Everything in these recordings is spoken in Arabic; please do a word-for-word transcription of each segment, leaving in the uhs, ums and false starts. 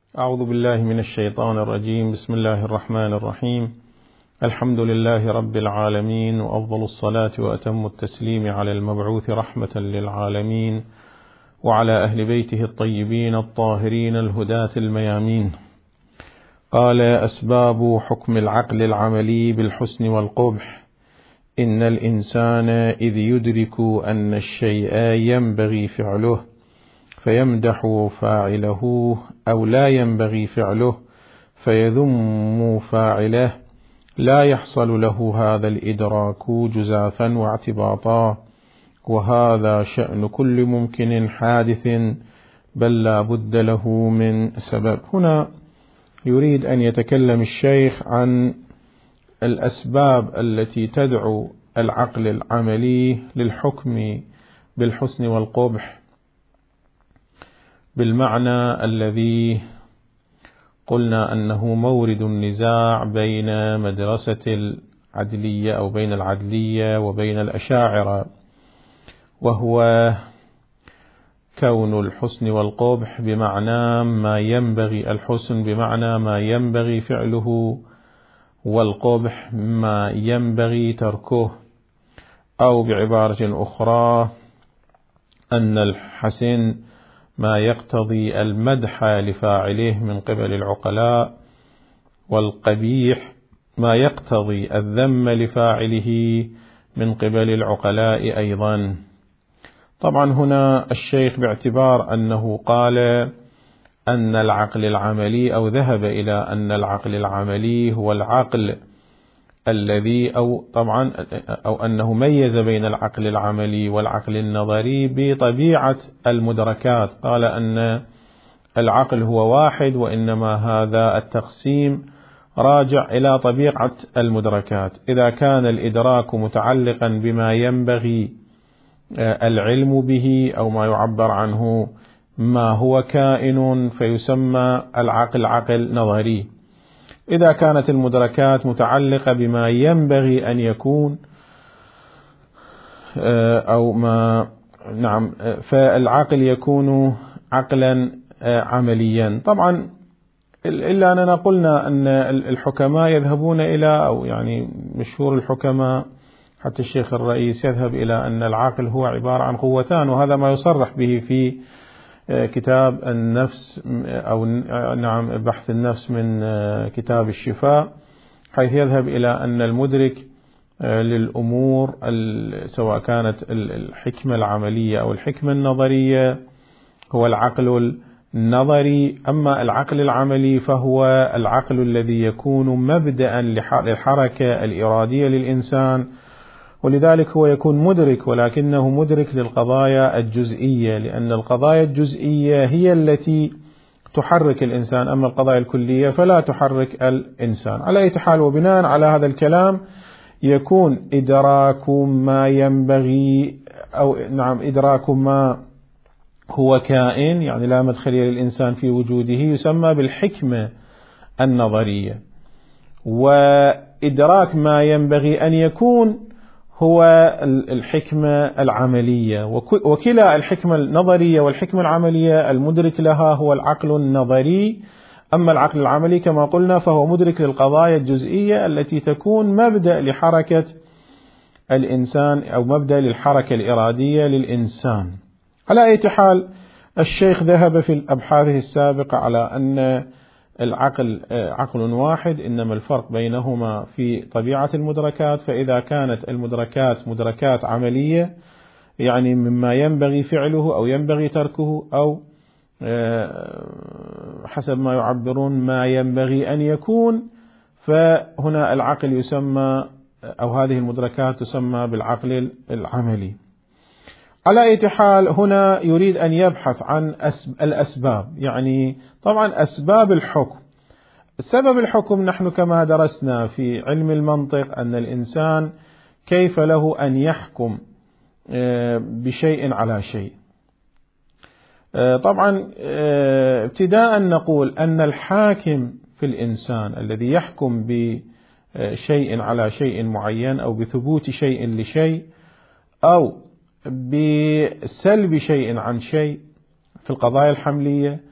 أعوذ بالله من الشيطان الرجيم. بسم الله الرحمن الرحيم. الحمد لله رب العالمين، وأفضل الصلاة وأتم التسليم على المبعوث رحمة للعالمين وعلى أهل بيته الطيبين الطاهرين الهداة الميامين. قال: أسباب حكم العقل العملي بالحسن والقبح. إن الإنسان إذ يدرك أن الشيء ينبغي فعله فيمدح فاعله، أو لا ينبغي فعله فيذم فاعله، لا يحصل له هذا الإدراك جزافا واعتباطا، وهذا شأن كل ممكن حادث، بل لا بد له من سبب. هنا يريد أن يتكلم الشيخ عن الأسباب التي تدعو العقل العملي للحكم بالحسن والقبح بالمعنى الذي قلنا أنه مورد النزاع بين مدرسة العدلية أو بين العدلية وبين الأشاعرة، وهو كون الحسن والقبح بمعنى ما ينبغي، الحسن بمعنى ما ينبغي فعله، والقبح ما ينبغي تركه، أو بعبارة أخرى أن الحسن ما يقتضي المدح لفاعله من قبل العقلاء، والقبيح ما يقتضي الذم لفاعله من قبل العقلاء أيضا. طبعا هنا الشيخ باعتبار أنه قال أن العقل العملي، أو ذهب إلى أن العقل العملي هو العقل الذي أو طبعا أو أنه ميز بين العقل العملي والعقل النظري بطبيعة المدركات. قال أن العقل هو واحد، وإنما هذا التقسيم راجع إلى طبيعة المدركات. إذا كان الإدراك متعلقا بما ينبغي العلم به، أو ما يعبر عنه ما هو كائن، فيسمى العقل عقل نظري. إذا كانت المدركات متعلقة بما ينبغي أن يكون أو ما نعم فالعقل يكون عقلا عمليا. طبعا إلا أننا قلنا أن الحكماء يذهبون إلى، أو يعني مشهور الحكماء حتى الشيخ الرئيس يذهب إلى أن العقل هو عبارة عن قوتان، وهذا ما يصرح به في كتاب النفس أو نعم بحث النفس من كتاب الشفاء، حيث يذهب إلى أن المدرك للأمور سواء كانت الحكمة العملية أو الحكمة النظرية هو العقل النظري. أما العقل العملي فهو العقل الذي يكون مبدأ للحركة الإرادية للإنسان، ولذلك هو يكون مدرك، ولكنه مدرك للقضايا الجزئية، لأن القضايا الجزئية هي التي تحرك الإنسان، أما القضايا الكلية فلا تحرك الإنسان. على أي حال، وبناء على هذا الكلام يكون إدراك ما ينبغي أو نعم إدراك ما هو كائن، يعني لا مدخل للإنسان في وجوده، يسمى بالحكمة النظرية. وإدراك ما ينبغي أن يكون هو الحكمة العملية، وكلا الحكمة النظرية والحكمة العملية المدرك لها هو العقل النظري. أما العقل العملي كما قلنا فهو مدرك للقضايا الجزئية التي تكون مبدأ لحركة الإنسان، أو مبدأ للحركة الإرادية للإنسان. على أي حال، الشيخ ذهب في الأبحاث السابقة على أن العقل عقل واحد، إنما الفرق بينهما في طبيعة المدركات. فإذا كانت المدركات مدركات عملية، يعني مما ينبغي فعله أو ينبغي تركه، أو حسب ما يعبرون ما ينبغي أن يكون، فهنا العقل يسمى، أو هذه المدركات تسمى بالعقل العملي. على أي حال، هنا يريد أن يبحث عن الأسباب، يعني طبعا أسباب الحكم. سبب الحكم نحن كما درسنا في علم المنطق أن الإنسان كيف له أن يحكم بشيء على شيء. طبعا ابتداء نقول أن الحاكم في الإنسان الذي يحكم بشيء على شيء معين، أو بثبوت شيء لشيء، أو بسلب شيء عن شيء في القضايا الحملية،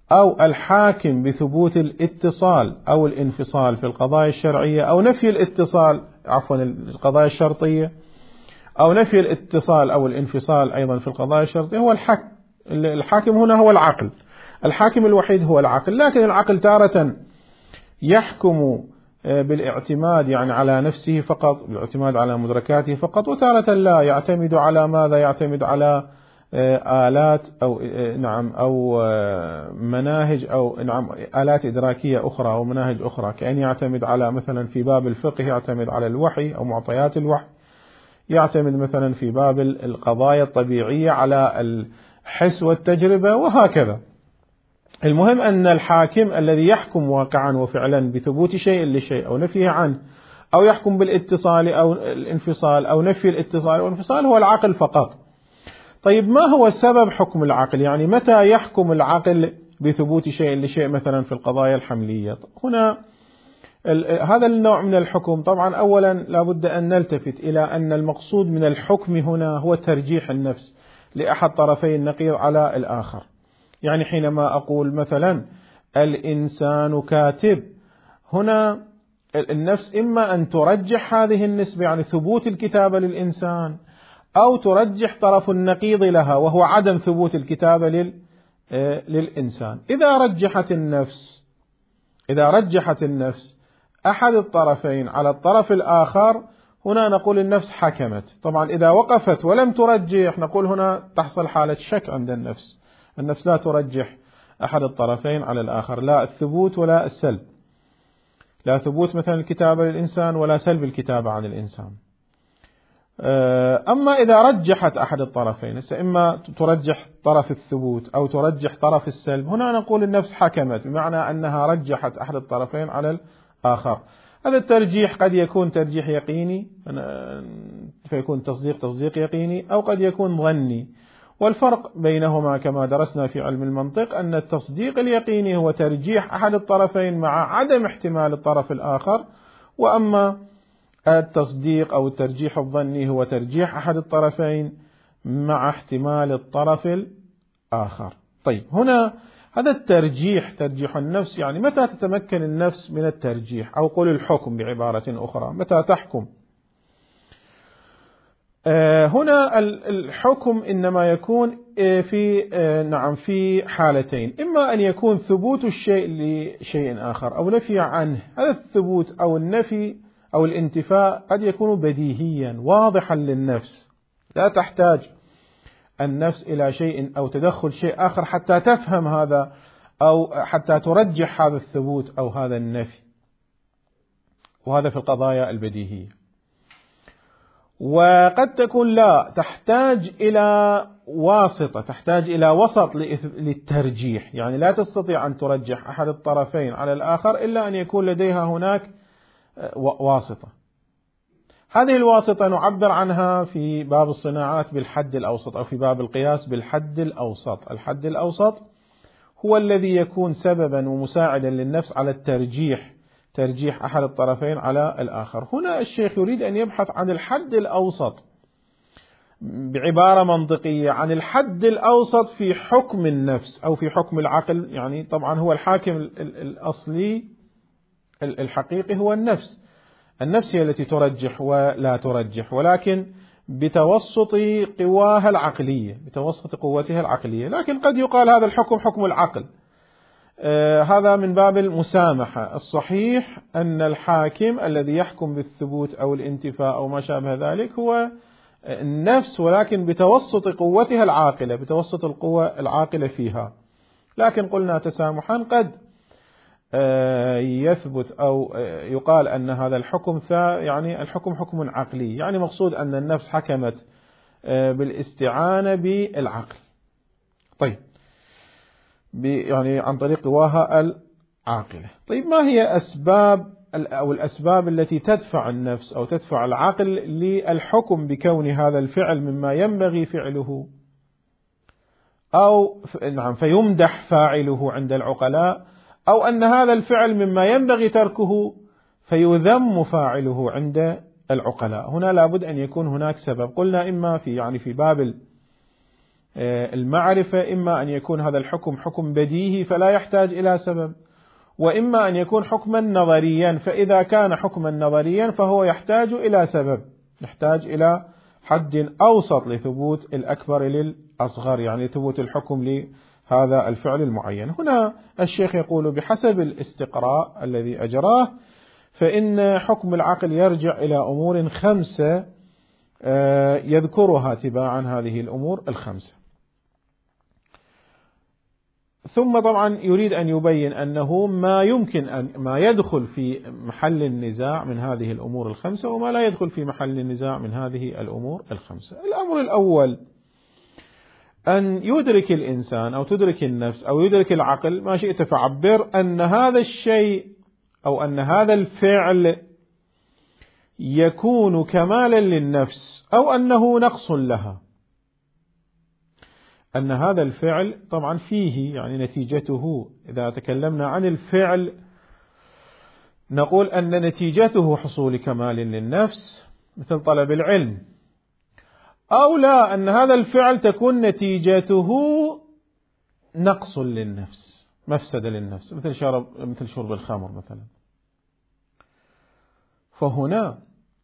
أو الحاكم بثبوت الاتصال أو الانفصال في القضايا الشرعية، أو نفي الاتصال عفوا القضايا الشرطية، أو نفي الاتصال أو الانفصال أيضا في القضايا الشرطية، هو الحكم. الحاكم هنا هو العقل، الحاكم الوحيد هو العقل. لكن العقل تارة يحكم بالاعتماد يعني على نفسه فقط، بالاعتماد على مدركاته فقط، وتارة لا، يعتمد على ماذا؟ يعتمد على آلات أو نعم أو مناهج أو نعم آلات إدراكية أخرى أو مناهج أخرى، كأن يعتمد على مثلا في باب الفقه يعتمد على الوحي أو معطيات الوحي، يعتمد مثلا في باب القضايا الطبيعية على الحس والتجربة، وهكذا. المهم أن الحاكم الذي يحكم واقعا وفعلا بثبوت شيء لشيء أو نفيه عنه، أو يحكم بالاتصال أو الانفصال أو نفي الاتصال والانفصال، هو العقل فقط. طيب ما هو سبب حكم العقل؟ يعني متى يحكم العقل بثبوت شيء لشيء مثلا في القضايا الحملية؟ هنا هذا النوع من الحكم طبعا أولا لابد أن نلتفت إلى أن المقصود من الحكم هنا هو ترجيح النفس لأحد طرفي النقيض على الآخر. يعني حينما أقول مثلا الإنسان كاتب، هنا النفس إما أن ترجح هذه النسبة يعني ثبوت الكتابة للإنسان، أو ترجح طرف النقيض لها وهو عدم ثبوت الكتابة لل للإنسان. إذا رجحت النفس إذا رجحت النفس أحد الطرفين على الطرف الآخر، هنا نقول النفس حكمت. طبعا إذا وقفت ولم ترجح نقول هنا تحصل حالة شك عند النفس. النفس لا ترجح أحد الطرفين على الآخر، لا الثبوت ولا السلب، لا ثبوت مثلا الكتابة للإنسان ولا سلب الكتابة عن الإنسان. أما إذا رجحت أحد الطرفين، إما ترجح طرف الثبوت أو ترجح طرف السلب، هنا نقول النفس حكمت، بمعنى أنها رجحت أحد الطرفين على الآخر. هذا الترجيح قد يكون ترجيح يقيني فيكون تصديق تصديق يقيني، أو قد يكون ظني. والفرق بينهما كما درسنا في علم المنطق أن التصديق اليقيني هو ترجيح أحد الطرفين مع عدم احتمال الطرف الآخر، وأما التصديق أو الترجيح الظني هو ترجيح أحد الطرفين مع احتمال الطرف الآخر. طيب هنا هذا الترجيح ترجيح النفس، يعني متى تتمكن النفس من الترجيح، أو قل الحكم بعبارة أخرى، متى تحكم؟ آه هنا الحكم إنما يكون في آه نعم في حالتين، إما أن يكون ثبوت الشيء لشيء آخر أو نفي عنه. هذا الثبوت أو النفي أو الانتفاء قد يكون بديهيا واضحا للنفس، لا تحتاج النفس إلى شيء أو تدخل شيء آخر حتى تفهم هذا أو حتى ترجح هذا الثبوت أو هذا النفي، وهذا في القضايا البديهية. وقد تكون لا، تحتاج إلى واسطة، تحتاج إلى وسط للترجيح، يعني لا تستطيع أن ترجح أحد الطرفين على الآخر إلا أن يكون لديها هناك واسطة. هذه الواسطة نعبر عنها في باب الصناعات بالحد الأوسط، أو في باب القياس بالحد الأوسط. الحد الأوسط هو الذي يكون سببا ومساعدا للنفس على الترجيح، ترجيح أحد الطرفين على الآخر. هنا الشيخ يريد أن يبحث عن الحد الأوسط بعبارة منطقية، عن الحد الأوسط في حكم النفس أو في حكم العقل. يعني طبعا هو الحاكم الأصلي الحقيقي هو النفس، النفس هي التي ترجح ولا ترجح، ولكن بتوسط قواها العقلية، بتوسط قوتها العقلية. لكن قد يقال هذا الحكم حكم العقل، آه هذا من باب المسامحة. الصحيح أن الحاكم الذي يحكم بالثبوت أو الانتفاء أو ما شابه ذلك هو النفس، ولكن بتوسط قوتها العاقلة، بتوسط القوة العاقلة فيها. لكن قلنا تسامحا قد يثبت أو يقال أن هذا الحكم يعني الحكم حكم عقلي، يعني مقصود أن النفس حكمت بالاستعانة بالعقل. طيب يعني عن طريق قواها العاقلة. طيب ما هي أسباب أو الأسباب التي تدفع النفس أو تدفع العقل للحكم بكون هذا الفعل مما ينبغي فعله، أو نعم فيمدح فاعله عند العقلاء، أو أن هذا الفعل مما ينبغي تركه فيذم فاعله عند العقلاء؟ هنا لابد أن يكون هناك سبب. قلنا إما في يعني في باب المعرفة إما أن يكون هذا الحكم حكم بديهي فلا يحتاج إلى سبب، وإما أن يكون حكما نظريا، فإذا كان حكما نظريا فهو يحتاج إلى سبب، يحتاج إلى حد أوسط لثبوت الأكبر للأصغر، يعني ثبوت الحكم لهذا الفعل المعين. هنا الشيخ يقول بحسب الاستقراء الذي أجراه فإن حكم العقل يرجع إلى أمور خمسة يذكرها تباعا هذه الأمور الخمسة. ثم طبعا يريد أن يبين أنه ما يمكن أن ما يدخل في محل النزاع من هذه الأمور الخمسة وما لا يدخل في محل النزاع من هذه الأمور الخمسة. الأمر الأول أن يدرك الإنسان أو تدرك النفس أو يدرك العقل ما شئت فعبر أن هذا الشيء أو أن هذا الفعل يكون كمالا للنفس أو أنه نقص لها. أن هذا الفعل طبعا فيه يعني نتيجته، إذا تكلمنا عن الفعل نقول أن نتيجته حصول كمال للنفس مثل طلب العلم، أو لا أن هذا الفعل تكون نتيجته نقص للنفس، مفسدة للنفس، مثل شرب مثل شرب الخمر مثلا. فهنا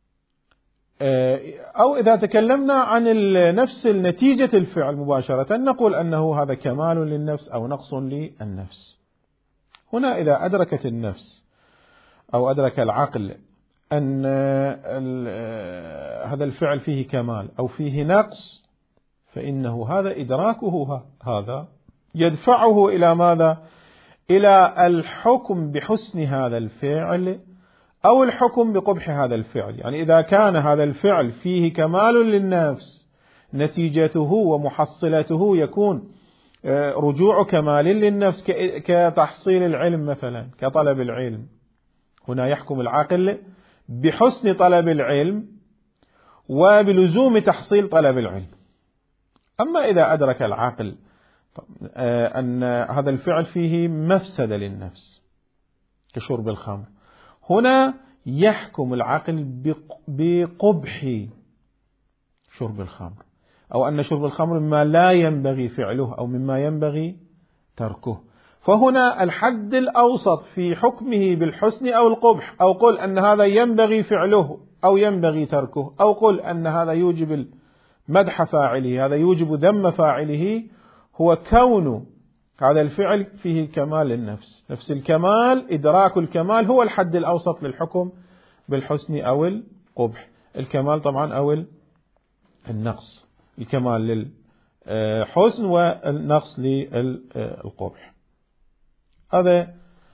أو إذا تكلمنا عن نفس نتيجة الفعل مباشرة نقول أنه هذا كمال للنفس أو نقص للنفس. هنا إذا أدركت النفس أو أدرك العقل أن هذا الفعل فيه كمال أو فيه نقص فإنه هذا إدراكه هذا يدفعه إلى ماذا؟ إلى الحكم بحسن هذا الفعل أو الحكم بقبح هذا الفعل. يعني إذا كان هذا الفعل فيه كمال للنفس نتيجته ومحصلته يكون رجوع كمال للنفس كتحصيل العلم مثلا كطلب العلم، هنا يحكم العقل بحسن طلب العلم وبلزوم تحصيل طلب العلم. أما إذا أدرك العقل أن هذا الفعل فيه مفسدة للنفس كشرب الخمر، هنا يحكم العقل بقبح شرب الخمر أو أن شرب الخمر مما لا ينبغي فعله أو مما ينبغي تركه. فهنا الحد الأوسط في حكمه بالحسن أو القبح، أو قل أن هذا ينبغي فعله أو ينبغي تركه، أو قل أن هذا يوجب مدح فاعله هذا يوجب ذم فاعله، هو كون هذا الفعل فيه كمال للنفس. نفس الكمال إدراك الكمال هو الحد الأوسط للحكم بالحسن أو القبح. الكمال طبعا أو النقص، الكمال للحسن والنقص للقبح. هذا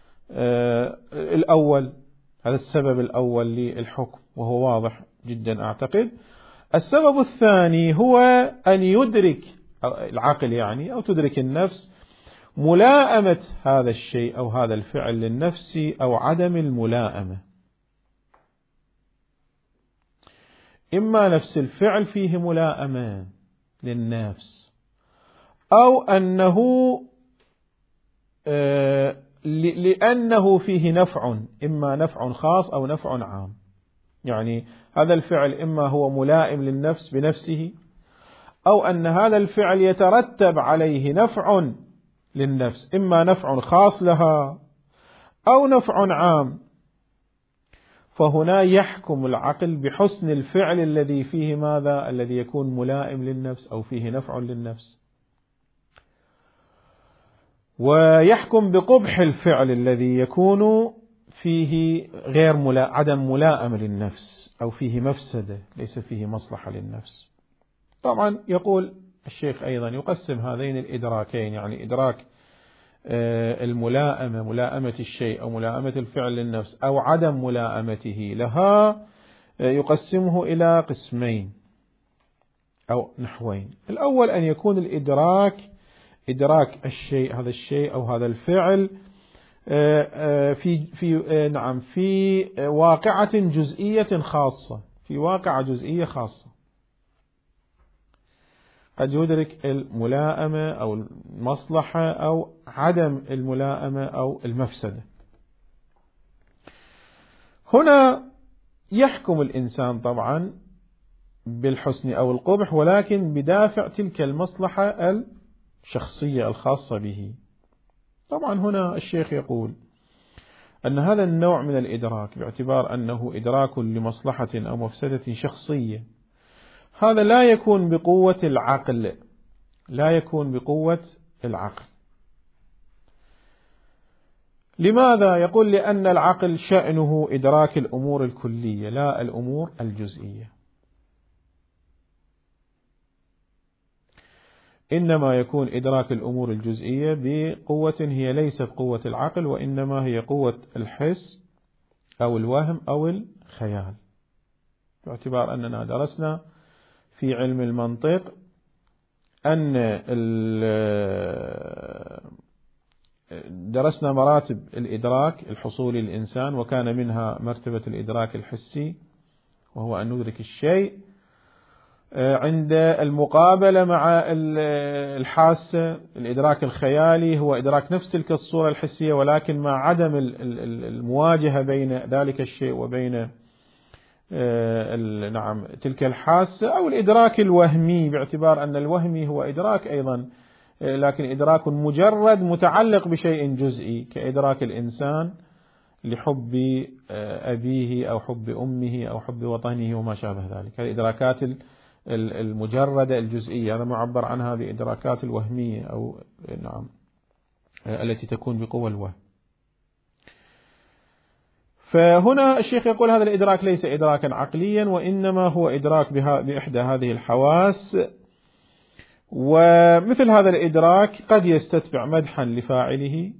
الأول، هذا السبب الأول للحكم وهو واضح جدا أعتقد. السبب الثاني هو أن يدرك العقل يعني أو تدرك النفس ملائمة هذا الشيء أو هذا الفعل للنفس أو عدم الملائمة. إما نفس الفعل فيه ملائمة للنفس أو أنه لأنه فيه نفع، إما نفع خاص أو نفع عام. يعني هذا الفعل إما هو ملائم للنفس بنفسه أو أن هذا الفعل يترتب عليه نفع للنفس، إما نفع خاص لها أو نفع عام. فهنا يحكم العقل بحسن الفعل الذي فيه ماذا؟ الذي يكون ملائم للنفس أو فيه نفع للنفس، ويحكم بقبح الفعل الذي يكون فيه غير ملا... عدم ملائم للنفس أو فيه مفسدة ليس فيه مصلحة للنفس. طبعا يقول الشيخ أيضا يقسم هذين الإدراكين، يعني إدراك الملائمة ملائمة الشيء أو ملائمة الفعل للنفس أو عدم ملائمته لها، يقسمه إلى قسمين أو نحوين. الأول أن يكون الإدراك إدراك الشيء هذا الشيء أو هذا الفعل في في نعم في واقعة جزئية خاصة، في واقعة جزئية خاصة. قد يدرك الملائمة أو المصلحة أو عدم الملائمة أو المفسدة. هنا يحكم الإنسان طبعا بالحسن أو القبح، ولكن بدافع تلك المصلحة الشخصية الخاصة به. طبعا هنا الشيخ يقول أن هذا النوع من الإدراك باعتبار أنه إدراك لمصلحة أو مفسدة شخصية، هذا لا يكون بقوة العقل، لا يكون بقوة العقل. لماذا؟ يقول لأن العقل شأنه إدراك الأمور الكلية لا الأمور الجزئية، إنما يكون إدراك الأمور الجزئية بقوة هي ليست قوة العقل، وإنما هي قوة الحس أو الوهم أو الخيال. باعتبار أننا درسنا في علم المنطق أن درسنا مراتب الإدراك الحصولي للإنسان، وكان منها مرتبة الإدراك الحسي، وهو أن ندرك الشيء عند المقابلة مع الحاسة. الإدراك الخيالي هو إدراك نفس تلك الصورة الحسية، ولكن مع عدم المواجهة بين ذلك الشيء وبين نعم تلك الحاسة. أو الإدراك الوهمي باعتبار أن الوهمي هو إدراك أيضا، لكن إدراك مجرد متعلق بشيء جزئي، كإدراك الإنسان لحب أبيه أو حب أمه أو حب وطنه وما شابه ذلك. الإدراكات المجردة الجزئية هذا معبر عنها بإدراكات الوهمية أو نعم التي تكون بقوة الوهم. فهنا الشيخ يقول هذا الإدراك ليس إدراكا عقليا، وإنما هو إدراك بإحدى هذه الحواس. ومثل هذا الإدراك قد يستتبع مدحا لفاعله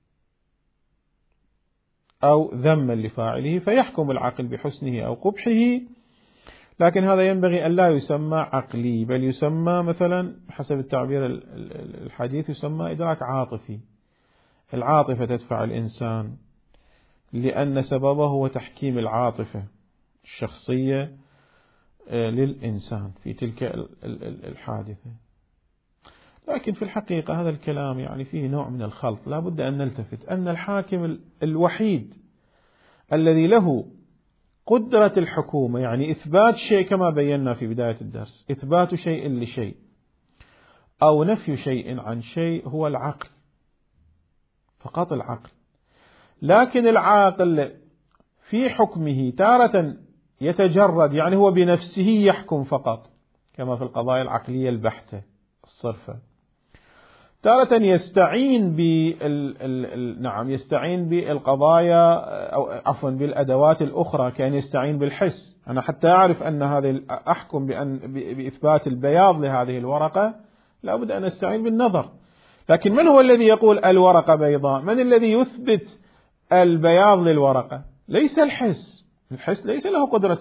أو ذما لفاعله، فيحكم العقل بحسنه أو قبحه، لكن هذا ينبغي أن لا يسمى عقلي، بل يسمى مثلا حسب التعبير الحديث يسمى إدراك عاطفي. العاطفة تدفع الإنسان لأن سببه هو تحكيم العاطفة الشخصية للإنسان في تلك الحادثة. لكن في الحقيقة هذا الكلام يعني فيه نوع من الخلط، لا بد أن نلتفت أن الحاكم الوحيد الذي له قدرة الحكومة، يعني إثبات شيء كما بينا في بداية الدرس، إثبات شيء لشيء أو نفي شيء عن شيء، هو العقل، فقط العقل. لكن العاقل في حكمه تارة يتجرد، يعني هو بنفسه يحكم فقط كما في القضايا العقلية البحتة الصرفة. تارة يستعين بال نعم يستعين بالقضايا أو عفوا بالأدوات الأخرى، كان يستعين بالحس. أنا حتى أعرف أن هذه أحكم بأن بإثبات البياض لهذه الورقة لا بد أن أستعين بالنظر. لكن من هو الذي يقول الورقة بيضاء؟ من الذي يثبت البياض للورقة؟ ليس الحس. الحس ليس له قدرة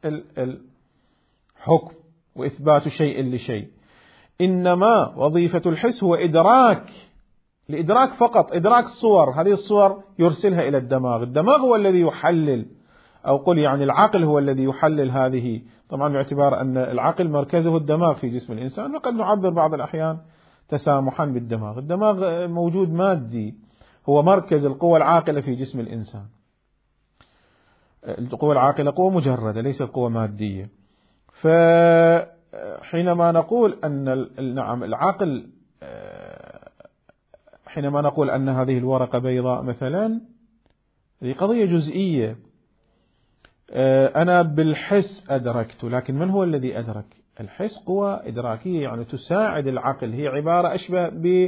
الحكم وإثبات شيء لشيء، إنما وظيفة الحس هو إدراك، لإدراك فقط، إدراك الصور. هذه الصور يرسلها إلى الدماغ، الدماغ هو الذي يحلل، أو قل يعني العقل هو الذي يحلل هذه. طبعا باعتبار أن العقل مركزه الدماغ في جسم الإنسان، وقد نعبر بعض الأحيان تسامحا بالدماغ. الدماغ موجود مادي، هو مركز القوى العاقلة في جسم الإنسان. القوى العاقلة قوة مجردة ليست قوة مادية. فحينما نقول أن نعم العقل، حينما نقول أن هذه الورقة بيضاء مثلا، هذه قضية جزئية، أنا بالحس أدركت، لكن من هو الذي أدرك؟ الحس قوة إدراكية يعني تساعد العقل، هي عبارة أشبه ب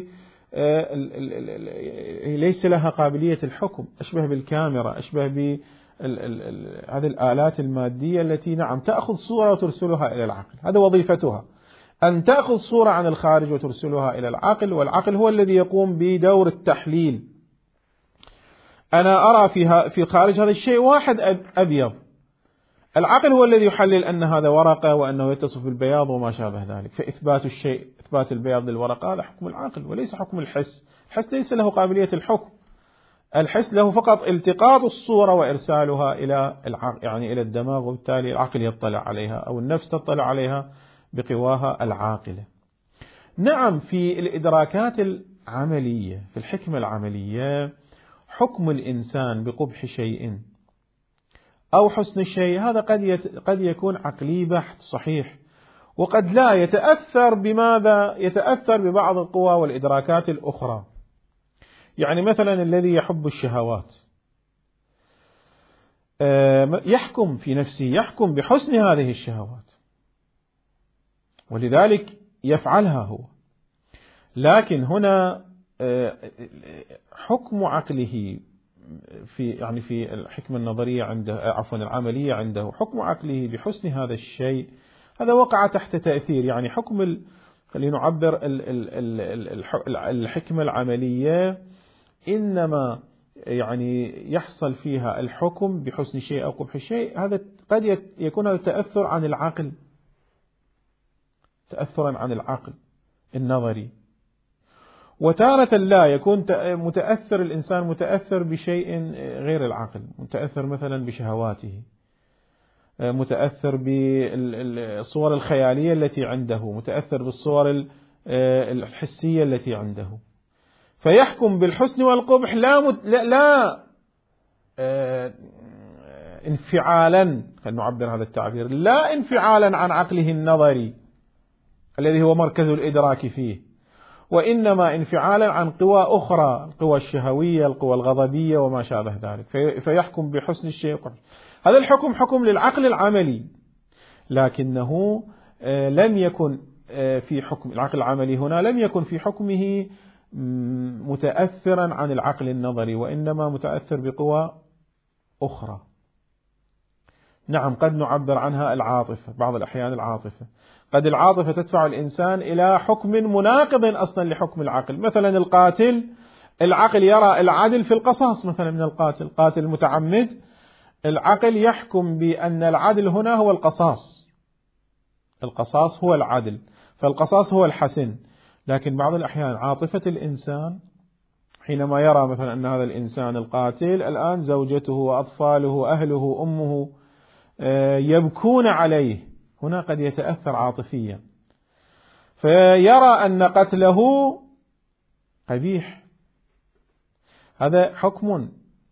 ليس لها قابلية الحكم، أشبه بالكاميرا، أشبه ب هذه الآلات المادية التي نعم تأخذ صورة وترسلها إلى العقل. هذا وظيفتها، أن تأخذ صورة عن الخارج وترسلها إلى العقل، والعقل هو الذي يقوم بدور التحليل. أنا أرى في في خارج هذا الشيء واحد أبيض، العقل هو الذي يحلل أن هذا ورقة وأنه يتصف بالبياض وما شابه ذلك. فإثبات الشيء، إثبات البياض للورقة، هذا حكم العقل وليس حكم الحس. الحس ليس له قابلية الحكم، الحس له فقط التقاط الصورة وإرسالها إلى العقل، يعني إلى الدماغ، وبالتالي العقل يطلع عليها أو النفس تطلع عليها بقواها العاقلة. نعم في الإدراكات العملية، في الحكمة العملية، حكم الإنسان بقبح شيء أو حسن الشيء، هذا قد قد يكون عقلي بحت صحيح، وقد لا يتأثر بماذا؟ يتأثر ببعض القوى والإدراكات الأخرى. يعني مثلا الذي يحب الشهوات يحكم في نفسه، يحكم بحسن هذه الشهوات، ولذلك يفعلها هو. لكن هنا حكم عقله في يعني في الحكمة النظرية عنده، عفوا العملية عنده، حكم عقله بحسن هذا الشيء، هذا وقع تحت تأثير. يعني حكم ال... خلينا نعبر ال... ال... ال... الحكمة العملية إنما يعني يحصل فيها الحكم بحسن شيء أو قبح شيء، هذا قد يكون هذا تأثر عن العقل، تأثرا عن العقل النظري. وتارة لا يكون متأثر الإنسان متأثر بشيء غير العقل، متأثر مثلا بشهواته، متأثر بالصور الخيالية التي عنده، متأثر بالصور الحسية التي عنده، فيحكم بالحسن والقبح لا مت... لا, لا آه... انفعالا، خلينا نعبر هذا التعبير، لا انفعالا عن عقله النظري الذي هو مركز الإدراك فيه، وإنما انفعالا عن قوى أخرى، القوى الشهوية، القوى الغضبية وما شابه ذلك، في... فيحكم بحسن الشيء. هذا الحكم حكم للعقل العملي، لكنه آه لم يكن آه في حكم العقل العملي هنا، لم يكن في حكمه متأثرا عن العقل النظري، وإنما متأثر بقوى أخرى. نعم، قد نعبر عنها العاطفة، بعض الأحيان العاطفة، قد العاطفة تدفع الإنسان إلى حكم مناقض أصلا لحكم العقل. مثلا القاتل، العقل يرى العدل في القصاص مثلا من القاتل، قاتل متعمد، العقل يحكم بأن العدل هنا هو القصاص، القصاص هو العدل، فالقصاص هو الحسن. لكن بعض الأحيان عاطفة الإنسان حينما يرى مثلا أن هذا الإنسان القاتل الآن زوجته وأطفاله أهله أمه يبكون عليه، هنا قد يتأثر عاطفيا فيرى أن قتله قبيح. هذا حكم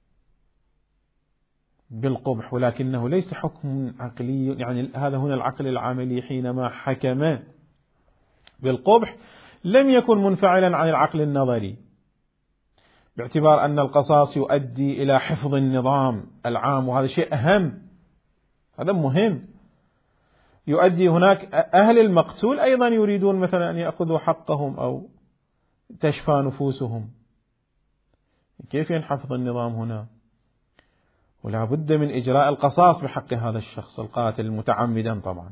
بالقبح، ولكنه ليس حكم عقلي. يعني هذا هنا العقل العملي حينما حكم بالقبح لم يكن منفعلا عن العقل النظري، باعتبار أن القصاص يؤدي إلى حفظ النظام العام، وهذا شيء أهم، هذا مهم. يؤدي هناك أهل المقتول أيضا يريدون مثلا أن يأخذوا حقهم أو تشفى نفوسهم، كيف ينحفظ النظام هنا؟ ولا بد من إجراء القصاص بحق هذا الشخص القاتل متعمدا طبعا.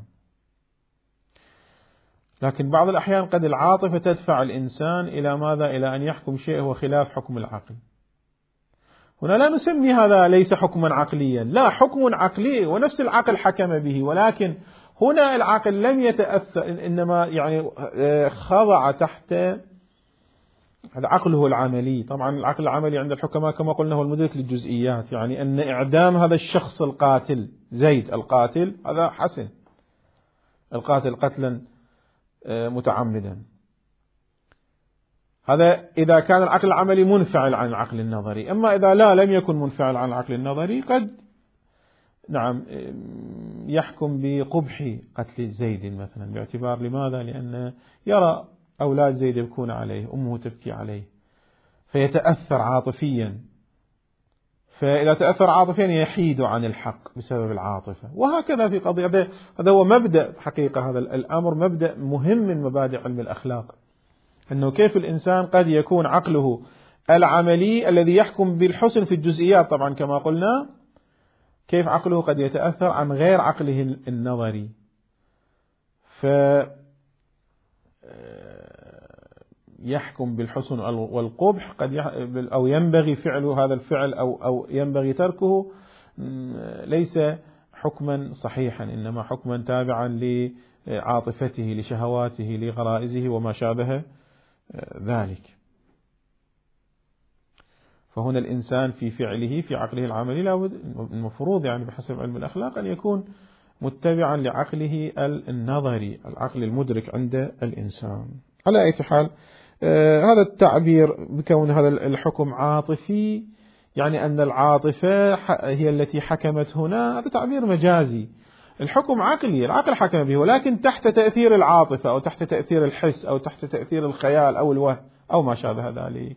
لكن بعض الأحيان قد العاطفة تدفع الإنسان إلى ماذا؟ إلى أن يحكم شيء هو خلاف حكم العقل. هنا لا نسمي هذا ليس حكما عقليا، لا، حكم عقلي ونفس العقل حكم به، ولكن هنا العقل لم يتأثر، إنما يعني خضع تحت هذا عقله العملي. طبعا العقل العملي عند الحكماء كما قلنا هو المدرك للجزئيات، يعني أن إعدام هذا الشخص القاتل زيد القاتل هذا حسن، القاتل قتلا متعمدا، هذا إذا كان العقل العملي منفعل عن العقل النظري. أما إذا لا لم يكن منفعل عن العقل النظري قد نعم يحكم بقبح قتل زيد مثلا، باعتبار لماذا؟ لأن يرى أولاد زيد يبكون عليه، أمه تبكي عليه، فيتأثر عاطفيا، فإذا تأثر عاطفيا يحيد عن الحق بسبب العاطفة. وهكذا في قضية، هذا هو مبدأ حقيقة، هذا الأمر مبدأ مهم من مبادئ علم الأخلاق، أنه كيف الإنسان قد يكون عقله العملي الذي يحكم بالحسن في الجزئيات طبعا كما قلنا، كيف عقله قد يتأثر عن غير عقله النظري، فيحكم بالحسن والقبح قد أو ينبغي فعل هذا الفعل أو أو ينبغي تركه، ليس حكما صحيحا، إنما حكما تابعا لعاطفته، لشهواته، لغرائزه وما شابه ذلك. فهنا الإنسان في فعله في عقله العملي لابد المفروض يعني بحسب علم الأخلاق أن يكون متبعا لعقله النظري، العقل المدرك عند الإنسان. على أي حال آه هذا التعبير بكون هذا الحكم عاطفي يعني أن العاطفة هي التي حكمت هنا، هذا تعبير مجازي. الحكم عقلي، العقل حكم به، ولكن تحت تأثير العاطفة أو تحت تأثير الحس أو تحت تأثير الخيال أو الوهم أو ما شابه ذلك.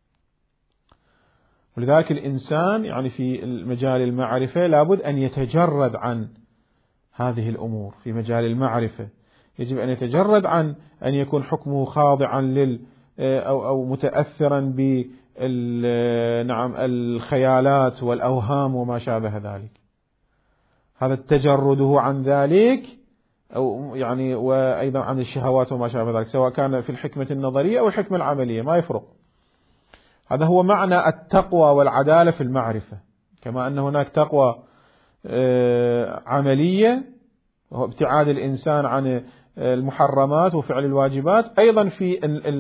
ولذلك الإنسان يعني في مجال المعرفة لابد أن يتجرد عن هذه الأمور. في مجال المعرفة يجب أن يتجرد عن أن يكون حكمه خاضعا لل أو أو متأثرا ب نعم الخيالات والأوهام وما شابه ذلك. هذا تجرده عن ذلك أو يعني وأيضا عن الشهوات وما شابه ذلك، سواء كان في الحكمة النظرية أو الحكمة العملية ما يفرق. هذا هو معنى التقوى والعدالة في المعرفة. كما أن هناك تقوى عملية وهو ابتعاد الإنسان عن المحرمات وفعل الواجبات، أيضا في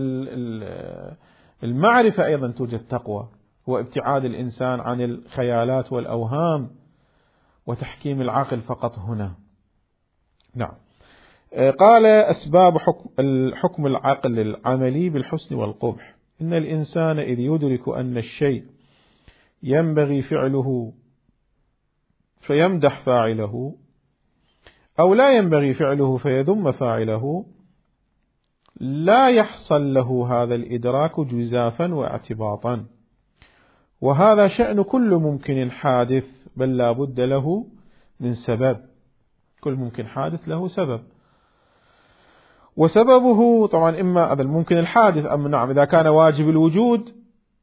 المعرفة أيضا توجد تقوى هو ابتعاد الإنسان عن الخيالات والأوهام وتحكيم العقل فقط هنا. نعم. قال أسباب حكم الحكم العقل العملي بالحسن والقبح: إن الإنسان إذ يدرك أن الشيء ينبغي فعله فيمدح فاعله، أو لا ينبغي فعله فيذم فاعله، لا يحصل له هذا الإدراك جزافا واعتباطا، وهذا شأن كل ممكن حادث، بل لا بد له من سبب. كل ممكن حادث له سبب، وسببه طبعا إما هذا الممكن الحادث، أم نعم إذا كان واجب الوجود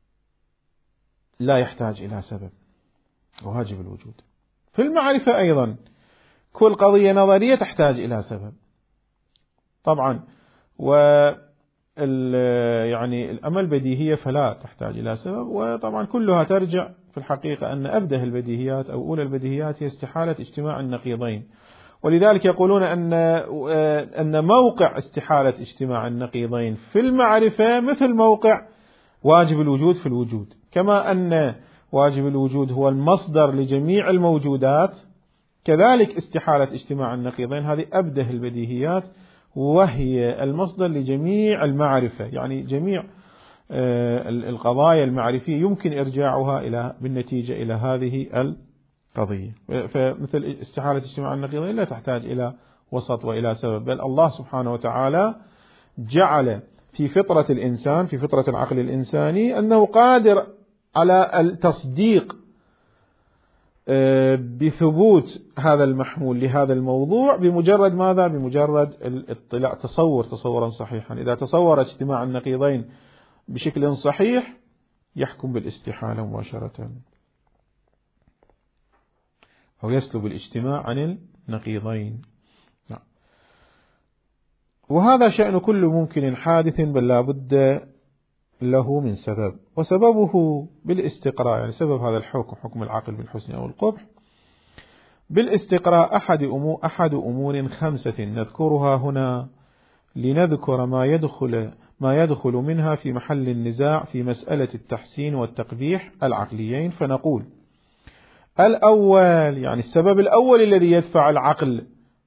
لا يحتاج إلى سبب، واجب الوجود. في المعرفة أيضا كل قضية نظرية تحتاج إلى سبب طبعا، و يعني الأمل بديهية فلا تحتاج إلى سبب. وطبعا كلها ترجع في الحقيقة أن أبده البديهيات أو أولى البديهيات هي استحالة اجتماع النقيضين، ولذلك يقولون أن أن موقع استحالة اجتماع النقيضين في المعرفة مثل موقع واجب الوجود في الوجود. كما أن واجب الوجود هو المصدر لجميع الموجودات، كذلك استحالة اجتماع النقيضين هذه أبده البديهيات، وهي المصدر لجميع المعرفة. يعني جميع القضايا المعرفية يمكن إرجاعها إلى بالنتيجة إلى هذه القضية. فمثل استحالة اجتماع النقيضين لا تحتاج إلى وسط وإلى سبب، بل الله سبحانه وتعالى جعل في فطرة الإنسان، في فطرة العقل الإنساني، أنه قادر على التصديق بثبوت هذا المحمول لهذا الموضوع بمجرد ماذا؟ بمجرد الاطلاع، تصور تصورا صحيحا. إذا تصور اجتماع النقيضين بشكل صحيح يحكم بالاستحالة مباشرة، أو يسلب الاجتماع عن النقيضين. نعم. وهذا شأن كل ممكن حادث، بل لا بد له من سبب، وسببه بالاستقراء. يعني سبب هذا الحكم، حكم العقل بالحسن أو القبح، بالاستقراء أحد أمور, أحد أمور خمسة نذكرها هنا لنذكر ما يدخل ما يدخل منها في محل النزاع في مسألة التحسين والتقبيح العقليين. فنقول: الأول، يعني السبب الأول الذي يدفع العقل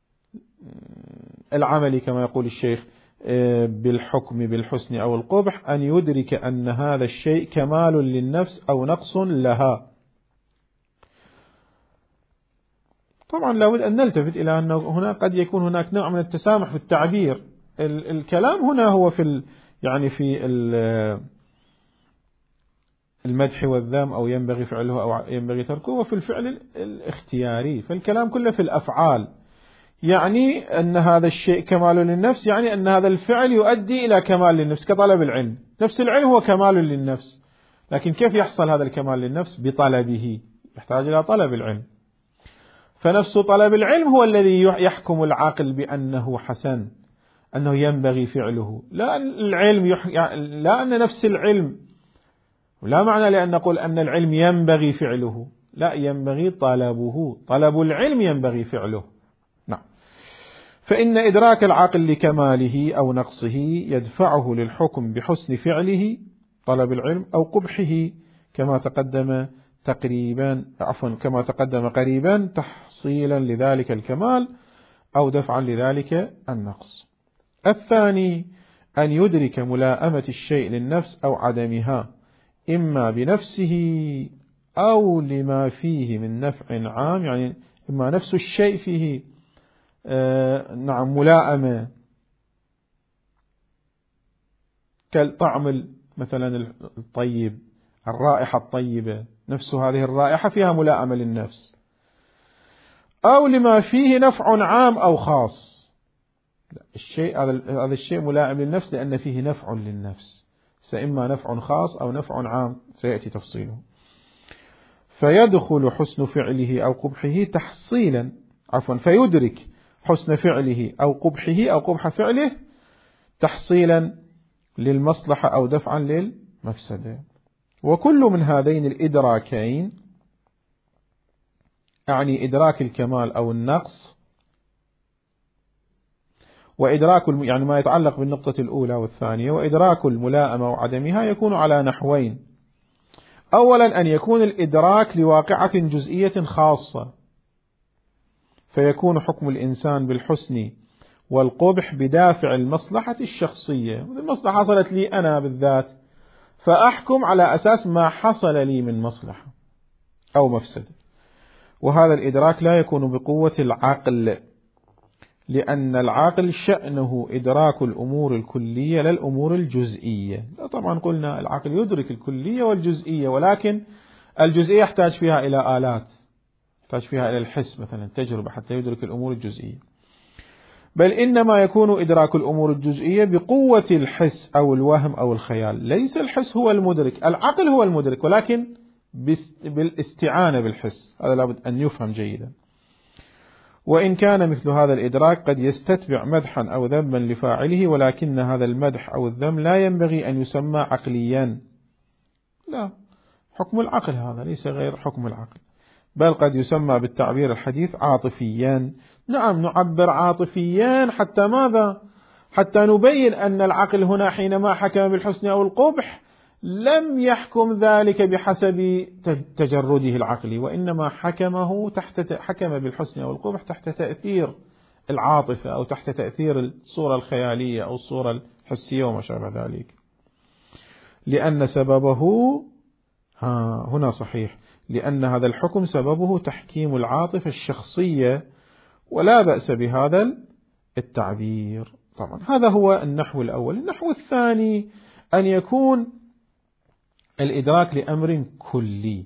العملي كما يقول الشيخ بالحكم بالحسن أو القبح، أن يدرك أن هذا الشيء كمال للنفس أو نقص لها. طبعا لابد أن نلتفت إلى أنه هنا قد يكون هناك نوع من التسامح في التعبير. الكلام هنا هو في يعني في المدح والذم، أو ينبغي فعله أو ينبغي تركه، وفي الفعل الاختياري. فالكلام كله في الأفعال، يعني أن هذا الشيء كمال للنفس، يعني أن هذا الفعل يؤدي إلى كمال للنفس، كطلب العلم. نفس العلم هو كمال للنفس، لكن كيف يحصل هذا الكمال للنفس؟ بطلبه، يحتاج إلى طلب العلم. فنفس طلب العلم هو الذي يحكم العقل بأنه حسن، أنه ينبغي فعله، لا العلم يح... لا أن نفس العلم، ولا معنى لأن نقول أن العلم ينبغي فعله، لا، ينبغي طلبه، طلب العلم ينبغي فعله. نعم. فإن إدراك العقل لكماله أو نقصه يدفعه للحكم بحسن فعله طلب العلم أو قبحه، كما تقدم تقريبا عفوا كما تقدم قريبا تحصيلا لذلك الكمال أو دفعا لذلك النقص. الثاني أن يدرك ملائمة الشيء للنفس أو عدمها، إما بنفسه أو لما فيه من نفع عام، يعني إما نفس الشيء فيه آه نعم ملائمة كالطعم مثلا الطيب، الرائحة الطيبة، نفس هذه الرائحة فيها ملائمة للنفس، أو لما فيه نفع عام أو خاص. الشيء هذا الشيء ملائم للنفس لأن فيه نفع للنفس، فإما نفع خاص أو نفع عام سيأتي تفصيله. فيدخل حسن فعله أو قبحه تحصيلا عفوا فيدرك حسن فعله أو قبحه أو قبح فعله تحصيلا للمصلحة أو دفعا للمفسدة. وكل من هذين الإدراكين، أعني إدراك الكمال أو النقص، وإدراك يعني ما يتعلق بالنقطة الأولى والثانية، وإدراك الملائمة وعدمها، يكون على نحوين. أولا أن يكون الإدراك لواقعة جزئية خاصة، فيكون حكم الإنسان بالحسن والقبح بدافع المصلحة الشخصية، المصلحة حصلت لي أنا بالذات فأحكم على أساس ما حصل لي من مصلحة أو مفسدة. وهذا الإدراك لا يكون بقوة العقل، لأن العاقل شأنه إدراك الأمور الكلية لا الأمور الجزئية. طبعا قلنا العقل يدرك الكلية والجزئية، ولكن الجزئية يحتاج فيها إلى آلات، يحتاج فيها إلى الحس مثلا تجربة حتى يدرك الأمور الجزئية، بل إنما يكون إدراك الأمور الجزئية بقوة الحس أو الوهم أو الخيال. ليس الحس هو المدرك، العقل هو المدرك، ولكن بالاستعانة بالحس. هذا لابد أن يفهم جيدا. وإن كان مثل هذا الإدراك قد يستتبع مدحا أو ذما لفاعله، ولكن هذا المدح أو الذم لا ينبغي أن يسمى عقليا، لا، حكم العقل هذا ليس غير حكم العقل، بل قد يسمى بالتعبير الحديث عاطفيا. نعم، نعبر عاطفيا حتى ماذا؟ حتى نبين أن العقل هنا حينما حكم بالحسن أو القبح لم يحكم ذلك بحسب تجرده العقلي، وإنما حكمه تحت حكم بالحسن أو القبح تحت تأثير العاطفة أو تحت تأثير الصورة الخيالية أو الصورة الحسية وما شابه ذلك، لأن سببه ها هنا صحيح، لأن هذا الحكم سببه تحكيم العاطفة الشخصية، ولا بأس بهذا التعبير. طبعا هذا هو النحو الأول. النحو الثاني أن يكون الإدراك لأمر كلي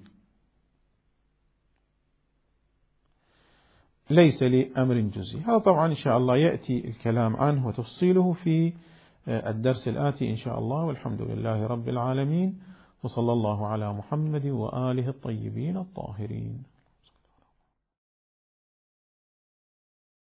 ليس لأمر جزئي. هذا طبعا إن شاء الله يأتي الكلام عنه وتفصيله في الدرس الآتي إن شاء الله. والحمد لله رب العالمين، وصلى الله على محمد وآله الطيبين الطاهرين.